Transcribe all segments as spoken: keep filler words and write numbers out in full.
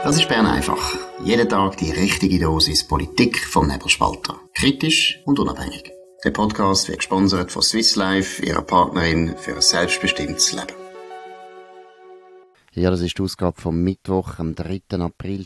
Das ist Bern einfach. Jeden Tag die richtige Dosis Politik vom Nebelspalter. Kritisch und unabhängig. Der Podcast wird gesponsert von Swiss Life, ihrer Partnerin für ein selbstbestimmtes Leben. Ja, das ist die Ausgabe vom Mittwoch, am dritten April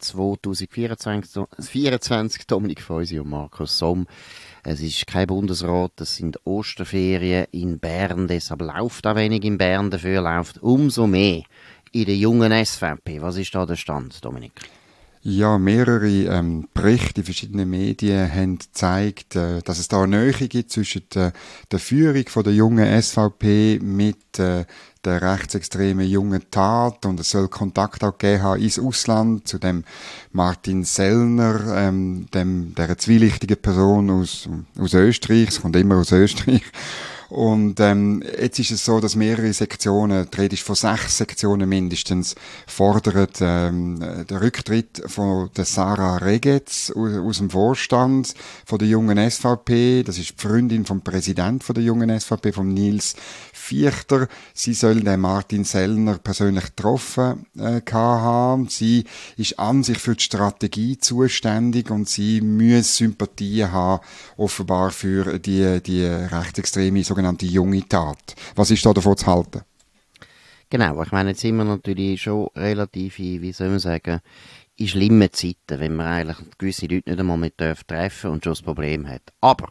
zweitausendvierundzwanzig. Dominik Feusi und Markus Somm. Es ist kein Bundesrat, es sind Osterferien in Bern, deshalb läuft auch wenig in Bern, dafür läuft umso mehr in der jungen S V P. Was ist da der Stand, Dominik? Ja, mehrere ähm, Berichte in verschiedenen Medien haben gezeigt, äh, dass es da eine Nähe gibt zwischen der, der Führung von der jungen S V P mit äh, der rechtsextremen jungen Tat, und es soll Kontakt auch gegeben haben ins Ausland zu dem Martin Sellner, ähm, dem, der zwielichtigen Person aus, aus Österreich, es kommt immer aus Österreich. Und ähm, jetzt ist es so, dass mehrere Sektionen, die Rede ist von sechs Sektionen mindestens, fordern ähm, den Rücktritt von der Sarah Regetz aus, aus dem Vorstand von der jungen S V P. Das ist die Freundin vom Präsidenten von der jungen S V P, vom Nils Vierter. Sie soll den Martin Sellner persönlich getroffen äh, haben. Sie ist an sich für die Strategie zuständig und sie muss Sympathien haben, offenbar für die, die rechtsextreme sogenannte junge Tat. Was ist da davon zu halten? Genau, ich meine, jetzt sind wir natürlich schon relativ, wie soll man sagen, in schlimmen Zeiten, wenn man eigentlich gewisse Leute nicht einmal mit treffen darf und schon das Problem hat. Aber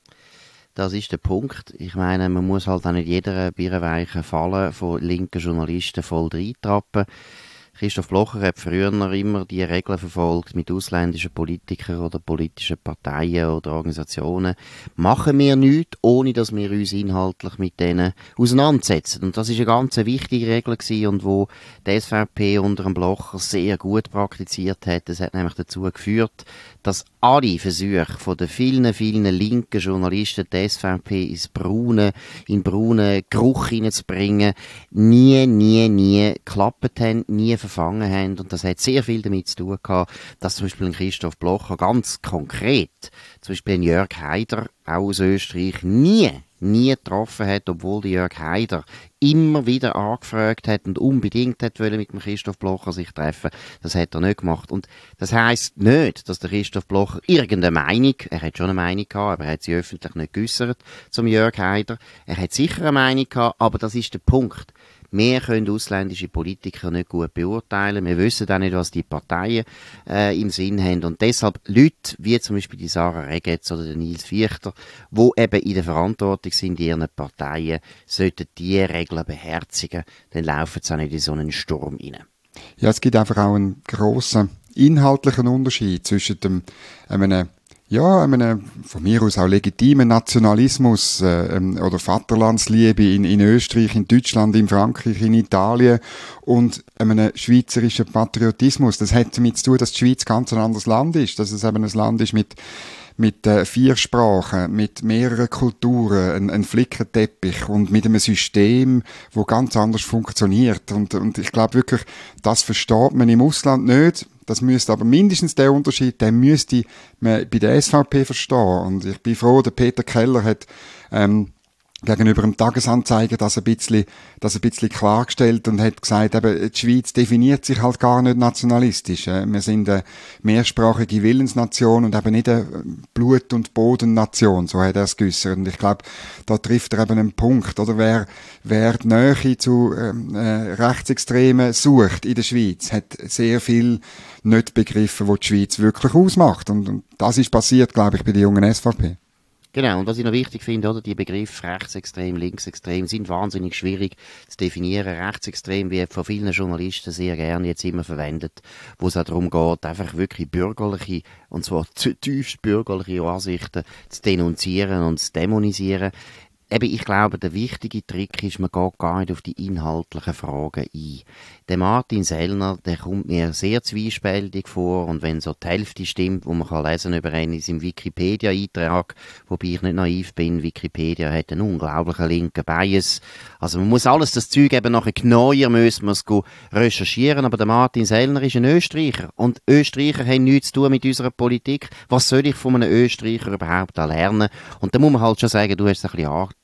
das ist der Punkt. Ich meine, man muss halt auch nicht jeder Birrenweichen fallen von linken Journalisten voll reintrappen. Christoph Blocher hat früher noch immer die Regeln verfolgt mit ausländischen Politikern oder politischen Parteien oder Organisationen. Machen wir nichts, ohne dass wir uns inhaltlich mit denen auseinandersetzen. Und das ist eine ganz wichtige Regel gewesen und wo die S V P unter dem Blocher sehr gut praktiziert hat. Das hat nämlich dazu geführt, dass alle Versuche von den vielen, vielen linken Journalisten die S V P ins braune, in braunen Geruch hineinzubringen, nie, nie, nie geklappt haben, nie verfangen haben. Und das hat sehr viel damit zu tun gehabt, dass zum Beispiel ein Christoph Blocher ganz konkret, zum Beispiel ein Jörg Haider, auch aus Österreich, nie, nie getroffen hat, obwohl der Jörg Haider immer wieder angefragt hat und unbedingt hat wollen mit dem Christoph Blocher sich treffen. Das hat er nicht gemacht. Und das heisst nicht, dass der Christoph Blocher irgendeine Meinung, er hat schon eine Meinung gehabt, aber er hat sie öffentlich nicht geäussert zum Jörg Haider. Er hat sicher eine Meinung gehabt, aber das ist der Punkt. Wir können ausländische Politiker nicht gut beurteilen. Wir wissen auch nicht, was die Parteien äh, im Sinn haben. Und deshalb Leute, wie zum Beispiel die Sarah Regetz oder der Nils Vierter, die eben in der Verantwortung sind in ihren Parteien, sollten diese Regeln beherzigen. Dann laufen sie auch nicht in so einen Sturm rein. Ja, es gibt einfach auch einen grossen inhaltlichen Unterschied zwischen dem, einem ja, einem von mir aus auch legitimen Nationalismus äh, ähm, oder Vaterlandsliebe in, in Österreich, in Deutschland, in Frankreich, in Italien und einem schweizerischen Patriotismus. Das hat damit zu tun, dass die Schweiz ganz ein anderes Land ist, dass es eben ein Land ist mit mit äh, vier Sprachen, mit mehreren Kulturen, ein, ein Flickenteppich und mit einem System, wo ganz anders funktioniert. Und, und ich glaube wirklich, das versteht man im Ausland nicht. Das müsste aber mindestens der Unterschied, den müsste man bei der S V P verstehen. Und ich bin froh, der Peter Keller hat ähm, gegenüber dem Tagesanzeiger das ein bisschen, das ein bisschen klargestellt und hat gesagt, eben, die Schweiz definiert sich halt gar nicht nationalistisch. Wir sind eine mehrsprachige Willensnation und eben nicht eine Blut- und Bodennation, so hat er es geäussert. Und ich glaube, da trifft er eben einen Punkt, oder? Wer, wer die Nähe zu ähm, äh, Rechtsextremen sucht in der Schweiz, hat sehr viel nicht begriffen, was die Schweiz wirklich ausmacht. Und, und das ist passiert, glaube ich, bei der jungen S V P. Genau, und was ich noch wichtig finde, oder, die Begriffe rechtsextrem, linksextrem sind wahnsinnig schwierig zu definieren. Rechtsextrem wird von vielen Journalisten sehr gerne jetzt immer verwendet, wo es auch darum geht, einfach wirklich bürgerliche, und zwar tiefst bürgerliche Ansichten zu denunzieren und zu dämonisieren. Eben, ich glaube, der wichtige Trick ist, man geht gar nicht auf die inhaltlichen Fragen ein. Der Martin Sellner, der kommt mir sehr zwiespältig vor, und wenn so die Hälfte stimmt, wo man kann lesen über ihn in seinem Wikipedia-Eintrag, wobei ich nicht naiv bin, Wikipedia hat einen unglaublichen linken Bias. Also man muss alles das Zeug eben nachher genauer müssen wir es recherchieren, aber der Martin Sellner ist ein Österreicher, und Österreicher haben nichts zu tun mit unserer Politik. Was soll ich von einem Österreicher überhaupt lernen? Und da muss man halt schon sagen, du hast es ein bisschen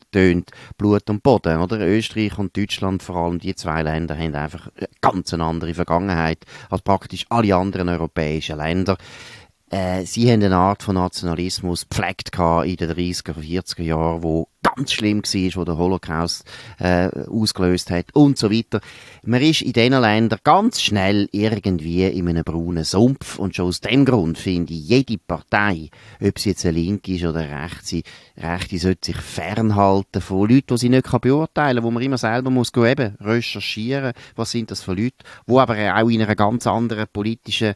tönt Blut und Boden, oder? Österreich und Deutschland, vor allem die zwei Länder, haben einfach eine ganz andere Vergangenheit als praktisch alle anderen europäischen Länder. Äh, sie haben eine Art von Nationalismus gepflegt in den dreißiger, vierziger Jahren, wo ganz schlimm war, wo der Holocaust äh, ausgelöst hat und so weiter. Man ist in diesen Ländern ganz schnell irgendwie in einem braunen Sumpf und schon aus dem Grund finde ich, jede Partei, ob sie jetzt eine Linke ist oder eine Rechte, Rechte sollte sich fernhalten von Leuten, die sie nicht beurteilen kann, wo man immer selber muss gehen, eben recherchieren, was sind das für Leute, die aber auch in einer ganz anderen politischen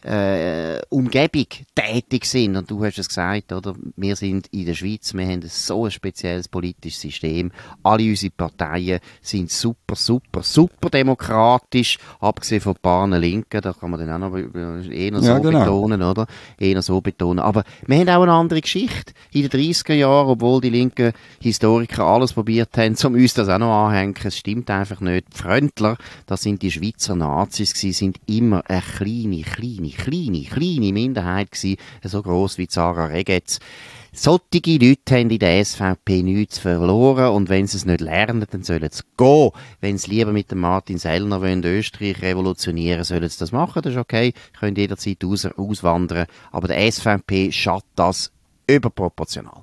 äh, Umgebung tätig sind. Und du hast es gesagt, oder? Wir sind in der Schweiz, wir haben so ein spezielles politisches System. Alle unsere Parteien sind super, super, super demokratisch, abgesehen von ein paar Linken, da kann man dann auch noch eher so ja, genau. betonen, oder? Eher so betonen. Aber wir haben auch eine andere Geschichte. In den dreißiger Jahren, obwohl die linken Historiker alles probiert haben, um uns das auch noch anhängen, es stimmt einfach nicht. Die Fröntler, das sind die Schweizer Nazis gewesen, sind immer eine kleine, kleine, kleine, kleine Minderheit gewesen, so gross wie Sarah Regetz. Solche Leute haben in der S V P nichts verloren und wenn sie es nicht lernen, dann sollen sie gehen. Wenn sie lieber mit dem Martin Sellner wollen, Österreich revolutionieren, sollen sie das machen, das ist okay, können jederzeit aus, auswandern. Aber der S V P schadet das überproportional.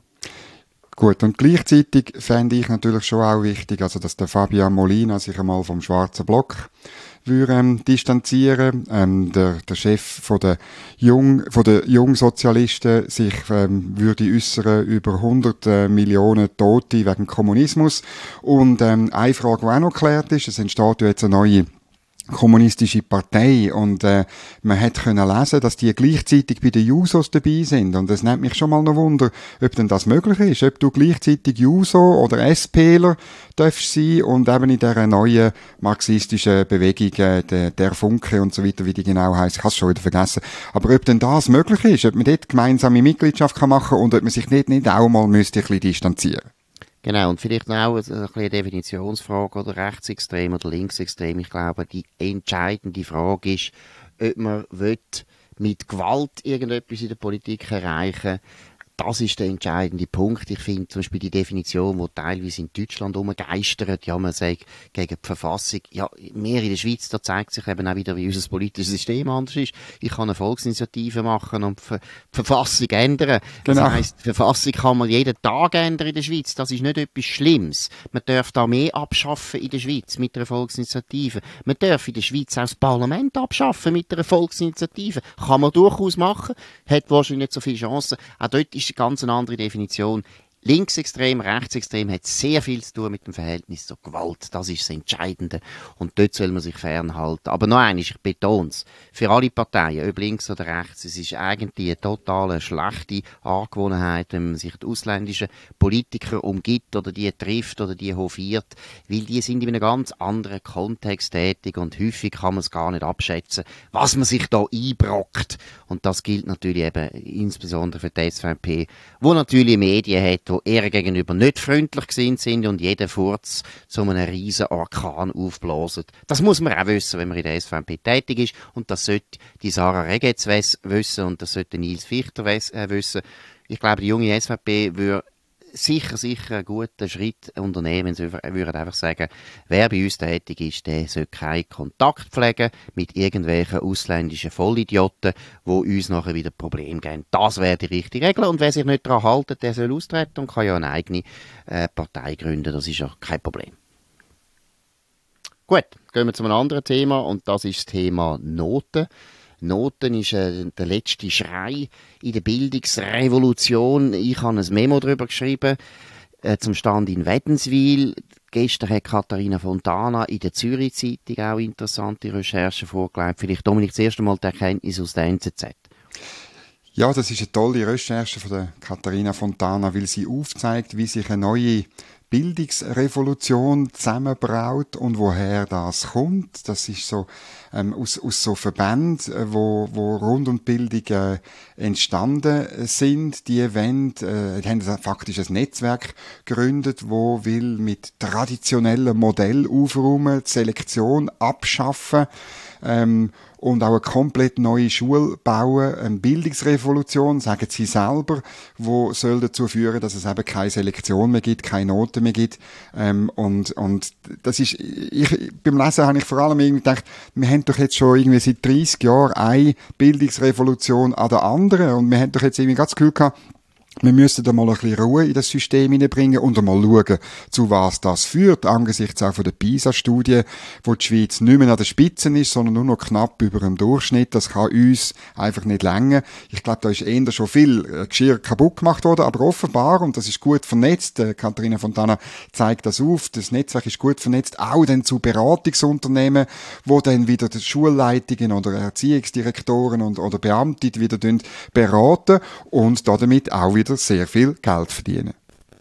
Gut, und gleichzeitig fände ich natürlich schon auch wichtig, also dass der Fabian Molina sich einmal vom schwarzen Block würde, ähm, distanzieren, ähm, der, der Chef von der Jung, von der Jungsozialisten sich ähm, würde äußern über hundert äh, Millionen Tote wegen Kommunismus. Und ähm, eine Frage, die auch noch geklärt ist, es entsteht ja jetzt eine neue kommunistische Partei und äh, man hat können lesen, dass die gleichzeitig bei den Jusos dabei sind und es nimmt mich schon mal noch Wunder, ob denn das möglich ist, ob du gleichzeitig Juso oder SPler darfst sein und eben in dieser neuen marxistischen Bewegung, äh, der, der Funke und so weiter, wie die genau heisst, ich habe es schon wieder vergessen, aber ob denn das möglich ist, ob man dort gemeinsame Mitgliedschaft kann machen und ob man sich nicht, nicht auch mal müsste ein bisschen distanzieren. Genau, und vielleicht noch ein eine, eine Definitionsfrage, oder rechtsextrem oder linksextrem. Ich glaube, die entscheidende Frage ist, ob man will mit Gewalt irgendetwas in der Politik erreichen. Das ist der entscheidende Punkt. Ich finde zum Beispiel die Definition, die teilweise in Deutschland umgeistert, ja, man sagt gegen die Verfassung, ja, mehr in der Schweiz, da zeigt sich eben auch wieder, wie unser politisches System anders ist. Ich kann eine Volksinitiative machen und die Verfassung ändern. Genau. Das heisst, die Verfassung kann man jeden Tag ändern in der Schweiz. Das ist nicht etwas Schlimmes. Man darf da mehr abschaffen in der Schweiz mit einer Volksinitiative. Man darf in der Schweiz auch das Parlament abschaffen mit einer Volksinitiative. Kann man durchaus machen. Hat wahrscheinlich nicht so viele Chancen. Auch dort ist eine ganz andere Definition. Linksextrem, rechtsextrem hat sehr viel zu tun mit dem Verhältnis zur Gewalt. Das ist das Entscheidende. Und dort soll man sich fernhalten. Aber noch einmal, ich betone es, für alle Parteien, ob links oder rechts, es ist eigentlich eine total schlechte Angewohnheit, wenn man sich die ausländischen Politiker umgibt oder die trifft oder die hofiert, weil die sind in einem ganz anderen Kontext tätig und häufig kann man es gar nicht abschätzen, was man sich da einbrockt. Und das gilt natürlich eben insbesondere für die S V P, wo natürlich Medien hat, die eher gegenüber nicht freundlich sind und jeden Furz zu einem riesen Orkan aufblasen. Das muss man auch wissen, wenn man in der S V P tätig ist. Und das sollte die Sarah Regetz wissen und das sollte Nils Fichter wissen. Ich glaube, die junge S V P würde sicher, sicher einen guten Schritt unternehmen. Sie würden einfach sagen, wer bei uns tätig ist, der soll keinen Kontakt pflegen mit irgendwelchen ausländischen Vollidioten, die uns nachher wieder Probleme geben. Das wäre die richtige Regel. Und wer sich nicht daran hält, der soll austreten und kann ja eine eigene äh, Partei gründen. Das ist ja kein Problem. Gut, gehen wir zu einem anderen Thema und das ist das Thema Noten. Noten ist äh, der letzte Schrei in der Bildungsrevolution. Ich habe ein Memo darüber geschrieben, äh, zum Stand in Wädenswil. Gestern hat Katharina Fontana in der Zürich Zeitung auch interessante Recherchen vorgelegt. Vielleicht, Dominik, das erste Mal die Erkenntnis aus der N Z Z. Ja, das ist eine tolle Recherche von der Katharina Fontana, weil sie aufzeigt, wie sich eine neue Bildungsrevolution zusammenbraut und woher das kommt. Das ist so ähm, aus, aus so Verbänden, äh, wo, wo rund um die Bildung äh, entstanden sind. Die wollen, äh, die haben faktisch ein Netzwerk gegründet, wo will mit traditionellen Modell aufräumen, die Selektion abschaffen. Ähm, und auch eine komplett neue Schule bauen, eine Bildungsrevolution, sagen sie selber, wo soll dazu führen, dass es eben keine Selektion mehr gibt, keine Noten mehr gibt. Ähm, und, und das ist, ich, beim Lesen habe ich vor allem irgendwie gedacht, wir haben doch jetzt schon irgendwie seit dreißig Jahren eine Bildungsrevolution an der anderen und wir haben doch jetzt irgendwie ganz das Gefühl gehabt, wir müssen da mal ein bisschen Ruhe in das System hineinbringen und einmal schauen, zu was das führt, angesichts auch von der PISA-Studie, wo die Schweiz nicht mehr an der Spitze ist, sondern nur noch knapp über dem Durchschnitt. Das kann uns einfach nicht länger. Ich glaube, da ist eher schon viel Geschirr kaputt gemacht worden, aber offenbar, und das ist gut vernetzt, äh, Katharina Fontana zeigt das auf, das Netzwerk ist gut vernetzt, auch dann zu Beratungsunternehmen, wo dann wieder die Schulleitungen oder Erziehungsdirektoren und, oder Beamte wieder beraten und damit auch wieder sehr viel Geld verdienen.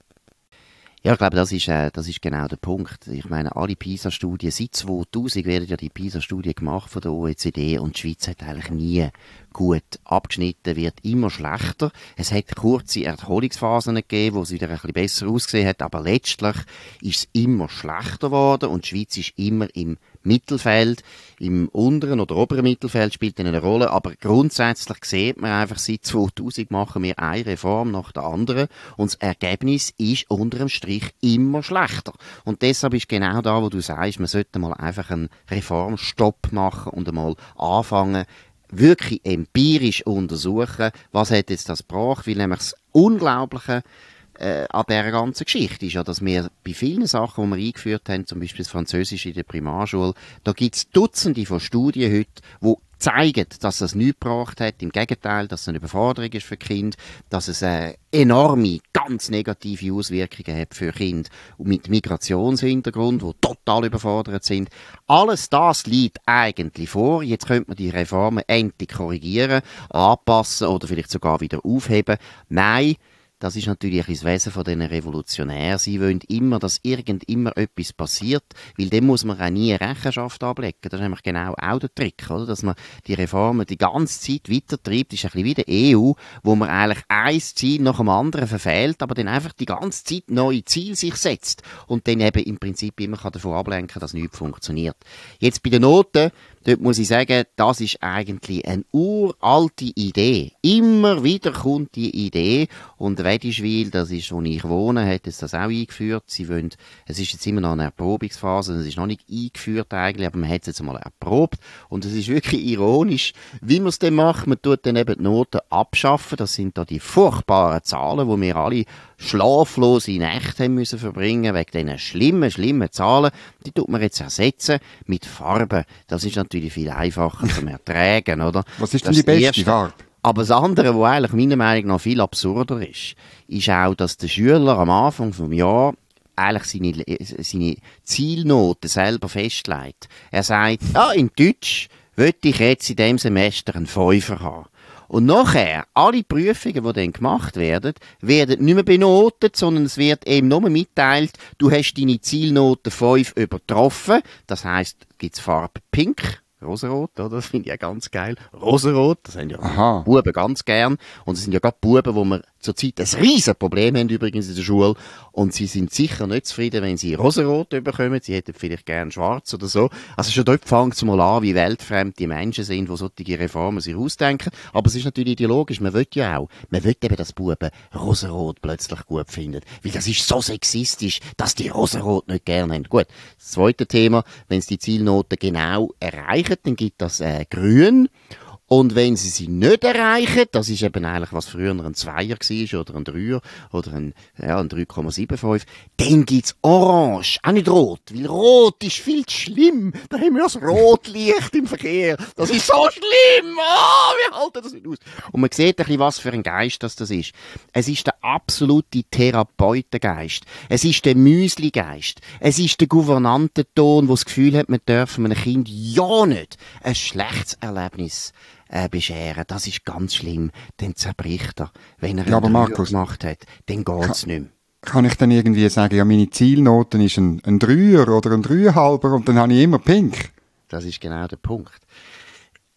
Ja, ich glaube, das ist, äh, das ist genau der Punkt. Ich meine, alle PISA-Studien, seit zweitausend werden ja die PISA-Studien gemacht von der O E C D und die Schweiz hat eigentlich nie gut abgeschnitten, wird immer schlechter. Es hat kurze Erholungsphasen gegeben, wo es wieder ein bisschen besser ausgesehen hat, aber letztlich ist es immer schlechter geworden und die Schweiz ist immer im Mittelfeld, im unteren oder oberen Mittelfeld spielt eine Rolle, aber grundsätzlich sieht man einfach, seit zweitausend machen wir eine Reform nach der anderen und das Ergebnis ist unter dem Strich immer schlechter. Und deshalb ist genau da, wo du sagst, man sollte mal einfach einen Reformstopp machen und einmal anfangen, wirklich empirisch untersuchen, was hat jetzt das gebracht, weil nämlich das Unglaubliche äh, an dieser ganzen Geschichte ist ja, dass wir bei vielen Sachen, die wir eingeführt haben, zum Beispiel das Französisch in der Primarschule, da gibt es Dutzende von Studien heute, die zeigen, dass das nichts gebracht hat. Im Gegenteil, dass es eine Überforderung ist für Kinder, dass es äh, enorme, ganz negative Auswirkungen hat für Kinder mit Migrationshintergrund, die total überfordert sind. Alles das liegt eigentlich vor. Jetzt könnte man die Reformen endlich korrigieren, anpassen oder vielleicht sogar wieder aufheben. Nein, das ist natürlich das Wesen von diesen Revolutionären. Sie wollen immer, dass irgend immer etwas passiert, weil dem muss man auch nie Rechenschaft ablegen. Das ist nämlich genau auch der Trick, oder? Dass man die Reformen die ganze Zeit weitertreibt. Das ist ein bisschen wie der E U, wo man eigentlich ein Ziel nach dem anderen verfehlt, aber dann einfach die ganze Zeit neue Ziele sich setzt und dann eben im Prinzip immer davon ablenken, dass nichts funktioniert. Jetzt bei den Noten, dort muss ich sagen, das ist eigentlich eine uralte Idee. Immer wieder kommt die Idee und Wedischwil, das ist, wo ich wohne, hat es das auch eingeführt. Sie wollen, es ist jetzt immer noch eine Erprobungsphase, es ist noch nicht eingeführt eigentlich, aber man hat es jetzt mal erprobt. Und es ist wirklich ironisch, wie man es dann macht. Man tut dann eben die Noten abschaffen. Das sind da die furchtbaren Zahlen, wo wir alle schlaflose Nächte haben müssen verbringen, wegen diesen schlimmen, schlimmen Zahlen. Die tut man jetzt ersetzen mit Farben. Das ist natürlich viel einfacher zum Ertragen, oder? Was ist das denn die beste erste. Farbe? Aber das andere, was eigentlich meiner Meinung nach viel absurder ist, ist auch, dass der Schüler am Anfang des Jahres eigentlich seine, seine Zielnoten selber festlegt. Er sagt, ja, in Deutsch möchte ich jetzt in diesem Semester einen Fünfer haben. Und nachher, alle Prüfungen, die dann gemacht werden, werden nicht mehr benotet, sondern es wird eben nur mitteilt, du hast deine Zielnote fünf übertroffen. Das heisst, gibt es Farbe Pink, Rosarot, oder? Das finde ich ja ganz geil. Rosarot, das haben ja Aha. Buben ganz gern. Und es sind ja gerade Buben, wo wir zurzeit ein riesen Problem haben übrigens in der Schule. Und sie sind sicher nicht zufrieden, wenn sie Rosarot bekommen. Sie hätten vielleicht gern schwarz oder so. Also schon dort fängt es mal an, wie weltfremd die Menschen sind, die solche Reformen sich ausdenken. Aber es ist natürlich ideologisch. Man will ja auch, man will eben, dass Buben Rosarot plötzlich gut finden. Weil das ist so sexistisch, dass die Rosarot nicht gerne haben. Gut. Das zweite Thema, wenn sie die Zielnoten genau erreichen, dann gibt das äh, Grün. Und wenn sie sie nicht erreichen, das ist eben eigentlich, was früher ein Zweier war, oder ein Dreier, oder ein, ja, ein drei Komma fünfundsiebzig, dann gibt's Orange, auch nicht Rot, weil Rot ist viel zu schlimm. Da haben wir das Rotlicht im Verkehr. Das ist so schlimm! Oh, wir halten das nicht aus. Und man sieht ein bisschen, was für ein Geist das, das ist. Es ist der absolute Therapeutengeist. Es ist der Müsli-Geist. Es ist der Gouvernantenton, der das Gefühl hat, man dürfen einem Kind ja nicht ein schlechtes Erlebnis Äh, bescheren. Das ist ganz schlimm. Dann zerbricht er. Wenn er ja, aber einen Markus, gemacht hat, dann geht's nicht mehr. Kann ich dann irgendwie sagen, ja, meine Zielnoten ist ein, ein Dreier oder ein Dreieinhalber und dann habe ich immer Pink? Das ist genau der Punkt.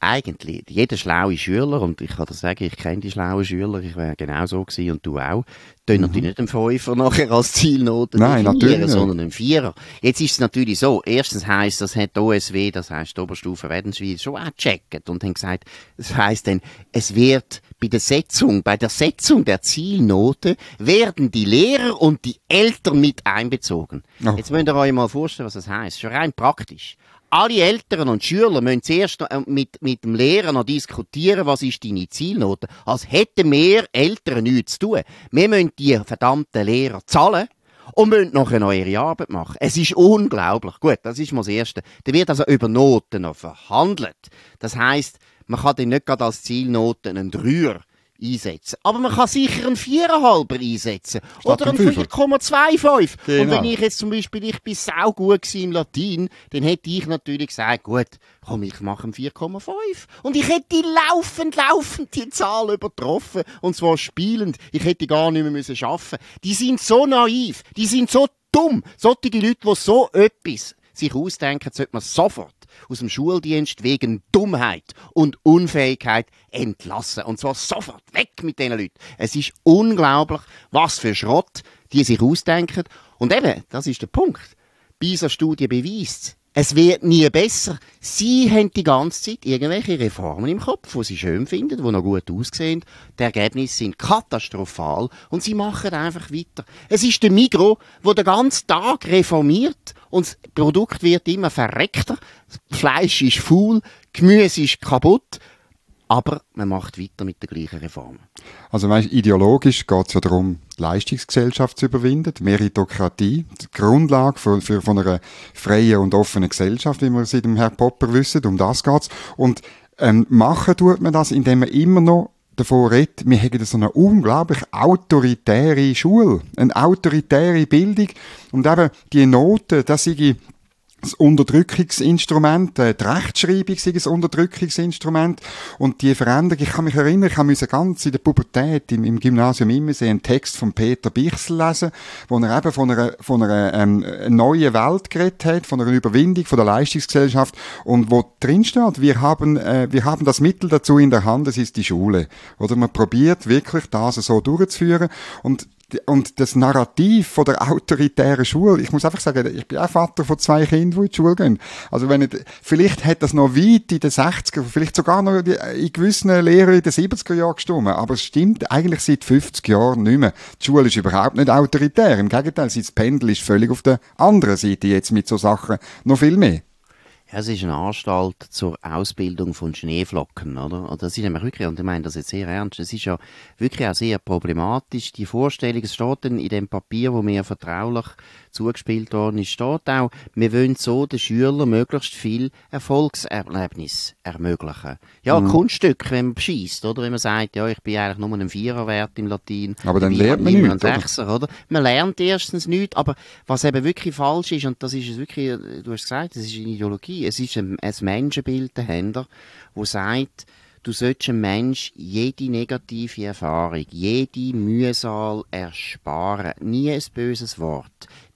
eigentlich jeder schlaue Schüler, und ich kann das sagen, ich kenne die schlauen Schüler, ich wäre genau so gewesen und du auch, tun mhm. natürlich nicht einen Fünfer nachher als Zielnote Nein, definieren, sondern einen Vierer. Jetzt ist es natürlich so, erstens heisst, das hat die O S W, das heisst die Oberstufe Wädenswil, schon auch gecheckt und haben gesagt, das heisst dann, es wird bei der Setzung, bei der Setzung der Zielnote werden die Lehrer und die Eltern mit einbezogen. Oh. Jetzt müsst ihr euch mal vorstellen, was das heisst. Schon rein praktisch. Alle Eltern und Schüler müssen zuerst mit, mit dem Lehrer noch diskutieren, was ist deine Zielnote. Als hätten wir Eltern nichts zu tun. Wir müssen die verdammten Lehrer zahlen und müssen nachher noch ihre Arbeit machen. Es ist unglaublich. Gut, das ist mal das Erste. Da wird also über Noten noch verhandelt. Das heisst, man kann dann nicht gerade als Zielnote einen Dreier einsetzen. Aber man kann sicher einen Viererhalber einsetzen. Statt oder einen vier Komma fünfundzwanzig. Genau. Und wenn ich jetzt zum Beispiel, ich bin sau gut im Latein, dann hätte ich natürlich gesagt, gut, komm, ich mache einen vier Komma fünf. Und ich hätte laufend, laufend die Zahl übertroffen. Und zwar spielend. Ich hätte gar nicht mehr müssen arbeiten. Die sind so naiv. Die sind so dumm. Solche Leute, die so etwas sich ausdenken, sollte man sofort aus dem Schuldienst wegen Dummheit und Unfähigkeit entlassen. Und zwar sofort weg mit diesen Leuten. Es ist unglaublich, was für Schrott die sich ausdenken. Und eben, das ist der Punkt. PISA-Studie beweist, es wird nie besser. Sie haben die ganze Zeit irgendwelche Reformen im Kopf, die sie schön finden, die noch gut aussehen. Die Ergebnisse sind katastrophal und sie machen einfach weiter. Es ist der Migros, der den ganzen Tag reformiert und das Produkt wird immer verreckter. Das Fleisch ist faul, Gemüse ist kaputt. Aber man macht weiter mit der gleichen Reform. Also weißt, ideologisch geht es ja darum, die Leistungsgesellschaft zu überwinden, die Meritokratie, die Grundlage für, für von einer freien und offenen Gesellschaft, wie wir seit dem Herrn Popper wissen, um das geht's. Und ähm, machen tut man das, indem man immer noch davon redet, wir haben so eine unglaublich autoritäre Schule, eine autoritäre Bildung. Und eben die Noten, das sei das Unterdrückungsinstrument, äh, die Rechtschreibung ist ein Unterdrückungsinstrument und die Veränderung, ich kann mich erinnern, ich habe ganz in der Pubertät im, im Gymnasium Immensee einen Text von Peter Bichsel lesen, wo er eben von einer, von einer ähm, neuen Welt geredet hat, von einer Überwindung von der Leistungsgesellschaft und wo drin steht, wir haben, äh, wir haben das Mittel dazu in der Hand, das ist die Schule. Oder man probiert wirklich das so durchzuführen und Und das Narrativ von der autoritären Schule, ich muss einfach sagen, ich bin auch Vater von zwei Kindern, die in die Schule gehen. Also wenn ich, vielleicht hat das noch weit in den sechziger, vielleicht sogar noch in gewissen Lehrern in den siebziger Jahren gestimmt, aber es stimmt eigentlich seit fünfzig Jahren nicht mehr. Die Schule ist überhaupt nicht autoritär, im Gegenteil, das Pendel ist völlig auf der anderen Seite jetzt mit so Sachen noch viel mehr. Ja, es ist eine Anstalt zur Ausbildung von Schneeflocken, oder? Und das ist nämlich wirklich, und ich meine das jetzt sehr ernst, es ist ja wirklich auch sehr problematisch. Die Vorstellung, es steht dann in dem Papier, wo mir vertraulich zugespielt worden ist, steht auch, wir wollen so den Schülern möglichst viel Erfolgserlebnis ermöglichen. Ja, mhm. Kunststück, wenn man beschießt, oder? Wenn man sagt, ja, ich bin eigentlich nur ein Vierer wert im Latein. Aber dann lernt man nichts, oder? Sechser, oder? Man lernt erstens nichts, aber was eben wirklich falsch ist, und das ist es wirklich, du hast gesagt, das ist eine Ideologie, es ist ein, ein Menschenbild dahinter, wo sagt, du sollst einem Mensch jede negative Erfahrung, jede Mühsal ersparen. Nie ein böses Wort.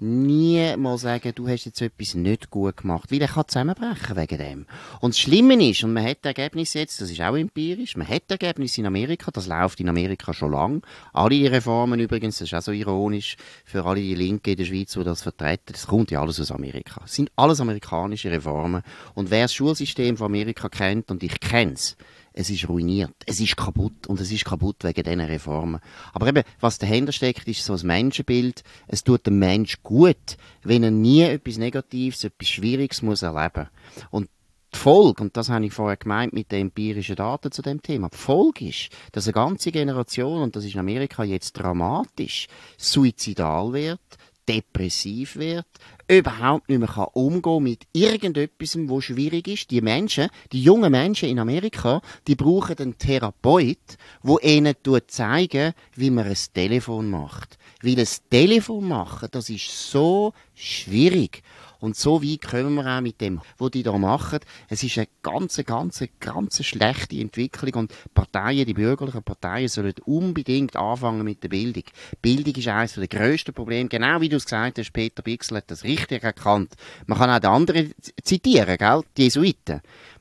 Nie mal sagen, du hast jetzt etwas nicht gut gemacht. Weil er kann zusammenbrechen wegen dem. Und das Schlimme ist, und man hat Ergebnisse jetzt, das ist auch empirisch, man hat Ergebnisse in Amerika, das läuft in Amerika schon lang. Alle die Reformen übrigens, das ist auch so ironisch, für alle die Linken in der Schweiz, die das vertreten, das kommt ja alles aus Amerika. Das sind alles amerikanische Reformen. Und wer das Schulsystem von Amerika kennt, und ich kenne es, es ist ruiniert, es ist kaputt und es ist kaputt wegen diesen Reformen. Aber eben, was dahinter steckt, ist so ein Menschenbild. Es tut dem Mensch gut, wenn er nie etwas Negatives, etwas Schwieriges muss erleben. Und die Folge, und das habe ich vorher gemeint mit den empirischen Daten zu dem Thema, die Folge ist, dass eine ganze Generation, und das ist in Amerika jetzt dramatisch, suizidal wird, depressiv wird, überhaupt nicht mehr kann umgehen mit irgendetwas, was schwierig ist. Die Menschen, die jungen Menschen in Amerika, die brauchen einen Therapeut, der ihnen zeigen, wie man ein Telefon macht. Weil ein Telefon machen, das ist so schwierig. Und so weit kommen wir auch mit dem, was die da machen. Es ist eine ganz, ganz, ganz schlechte Entwicklung und Parteien, die bürgerlichen Parteien sollen unbedingt anfangen mit der Bildung. Bildung ist eines der grössten Probleme. Genau wie du es gesagt hast, Peter Bichsel hat das richtig erkannt. Man kann auch den anderen zitieren, gell? Die Jesuiten.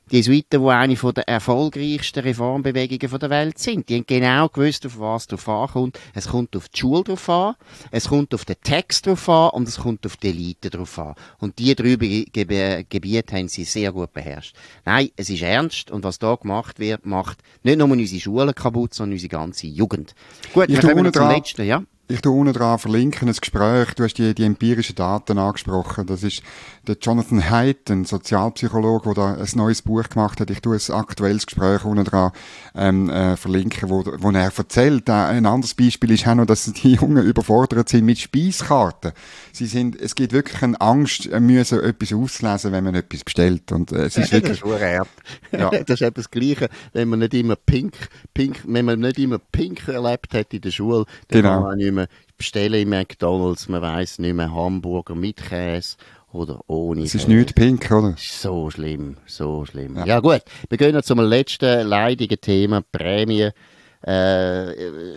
Die Jesuiten, die eine der erfolgreichsten Reformbewegungen der Welt sind, die haben genau gewusst, auf was drauf ankommt. Es kommt auf die Schule drauf an, es kommt auf den Text drauf an und es kommt auf die Elite drauf an. Und die drei Ge Gebiete haben sie sehr gut beherrscht. Nein, es ist ernst und was da gemacht wird, macht nicht nur unsere Schulen kaputt, sondern unsere ganze Jugend. Gut, wir kommen zum letzten, ja. Ich tue unten dran verlinken, ein Gespräch. Du hast die, die empirischen Daten angesprochen. Das ist der Jonathan Haidt, ein Sozialpsychologe, der da ein neues Buch gemacht hat. Ich tue ein aktuelles Gespräch unten dran ähm, äh, verlinken, wo, wo er erzählt. Äh, ein anderes Beispiel ist auch noch, dass die Jungen überfordert sind mit Speiskarten. Sie sind, es gibt wirklich eine Angst, müssen etwas auslesen, wenn man etwas bestellt. Und äh, es ist wirklich... Das ist hart. Ja. Das ist eben das Gleiche, wenn man nicht immer pink, pink, wenn man nicht immer pink erlebt hat in der Schule, dann Genau. kann man auch nicht mehr bestellen im McDonalds, man weiss nicht mehr, Hamburger mit Käse oder ohne Es ist Käse. nicht pink, oder? So schlimm, so schlimm. Ja, Ja. gut, wir gehen noch zum letzten leidigen Thema, Prämien. Äh,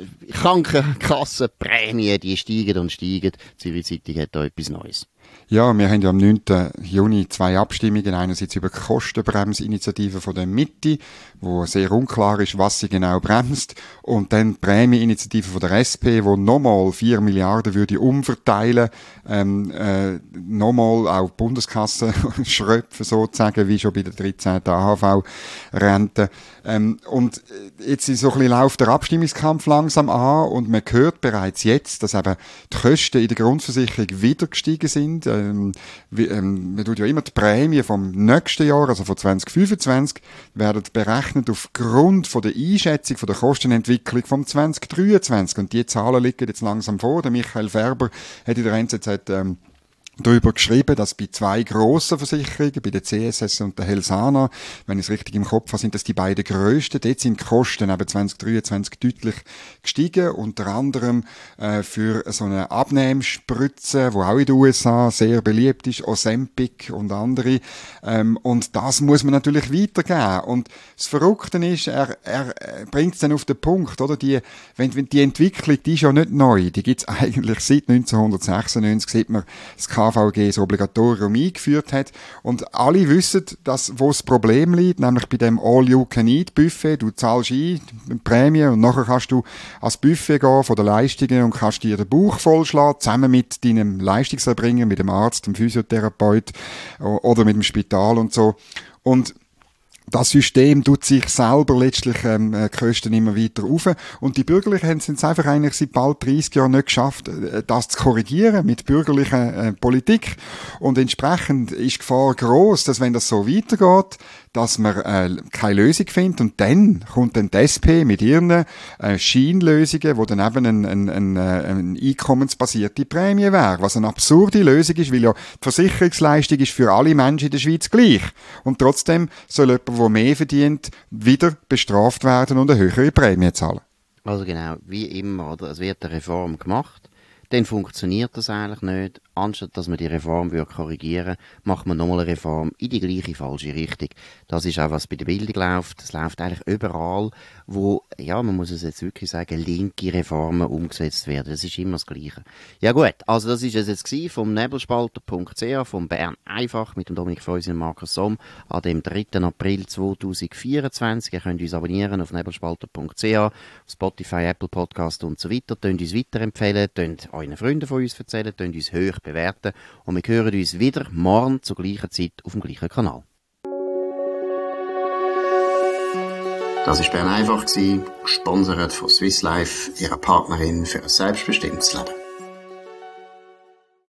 Krankenkassenprämien, die steigen und steigen. Die Zivilzeitung hat da etwas Neues. Ja, wir haben ja am neunten Juni zwei Abstimmungen. Einerseits über die Kostenbremsinitiative von der Mitte, wo sehr unklar ist, was sie genau bremst. Und dann die Prämieninitiative von der S P, wo nochmal vier Milliarden würde umverteilen, ähm, äh, nochmal auch die Bundeskasse schröpfen sozusagen, wie schon bei der dreizehnten A H V-Rente. Ähm, und jetzt ist so ein bisschen läuft der Abstimmungskampf langsam an und man hört bereits jetzt, dass eben die Kosten in der Grundversicherung wieder gestiegen sind. Ähm, wie, ähm, man tut ja immer die Prämie vom nächsten Jahr, also von zwanzig fünfundzwanzig, werden berechnet aufgrund von der Einschätzung von der Kostenentwicklung vom zwanzig dreiundzwanzig. Und die Zahlen liegen jetzt langsam vor. Der Michael Färber hat in der N Z Z ähm, darüber geschrieben, dass bei zwei grossen Versicherungen, bei der C S S und der Helsana, wenn ich es richtig im Kopf habe, sind das die beiden grössten. Dort sind die Kosten eben zwanzig dreiundzwanzig deutlich gestiegen, unter anderem äh, für so eine Abnehmspritze, die auch in den U S A sehr beliebt ist, Ozempic und andere. Ähm, und das muss man natürlich weitergeben. Und das Verrückte ist, er, er bringt es dann auf den Punkt, oder? Die, wenn, wenn die Entwicklung, die ist ja nicht neu, die gibt es eigentlich seit neunzehnhundertsechsundneunzig, sieht man das K V G das Obligatorium eingeführt hat. Und alle wissen, dass, wo das Problem liegt, nämlich bei dem All-You-Can-Eat-Buffet. Du zahlst ein, die Prämie, und nachher kannst du ans Buffet gehen von den Leistungen und kannst dir den Bauch vollschlagen, zusammen mit deinem Leistungserbringer, mit dem Arzt, dem Physiotherapeut oder mit dem Spital und so. Und das System tut sich selber letztlich ähm, die Kosten immer weiter auf. Und die Bürgerlichen haben es jetzt einfach eigentlich seit bald dreissig Jahren nicht geschafft, das zu korrigieren mit bürgerlicher äh, Politik. Und entsprechend ist die Gefahr gross, dass wenn das so weitergeht, dass man äh, keine Lösung findet. Und dann kommt dann die S P mit ihren äh, Scheinlösungen, wo dann eben ein, ein, ein, eine einkommensbasierte Prämie wäre. Was eine absurde Lösung ist, weil ja die Versicherungsleistung ist für alle Menschen in der Schweiz gleich. Und trotzdem soll jemand, der mehr verdient, wieder bestraft werden und eine höhere Prämie zahlen. Also genau, wie immer, oder? Es wird eine Reform gemacht, dann funktioniert das eigentlich nicht. Anstatt dass man die Reform korrigieren würde, macht man nochmal eine Reform in die gleiche falsche Richtung. Das ist auch, was bei der Bildung läuft. Das läuft eigentlich überall, wo, ja, man muss es jetzt wirklich sagen, linke Reformen umgesetzt werden. Das ist immer das Gleiche. Ja gut, also das ist es jetzt gewesen vom nebelspalter punkt c h, vom Bern einfach, mit dem Dominik Feusi und Markus Somm, an dem dritten April zweitausendvierundzwanzig. Ihr könnt uns abonnieren auf nebelspalter punkt c h, auf Spotify, Apple Podcast und so weiter. Könnt uns weiterempfehlen, könnt euren Freunden von uns erzählen, könnt uns hoch bewerten und wir hören uns wieder morgen zur gleichen Zeit auf dem gleichen Kanal. Das war Bern einfach, gesponsert von Swiss Life, ihrer Partnerin für ein selbstbestimmtes Leben.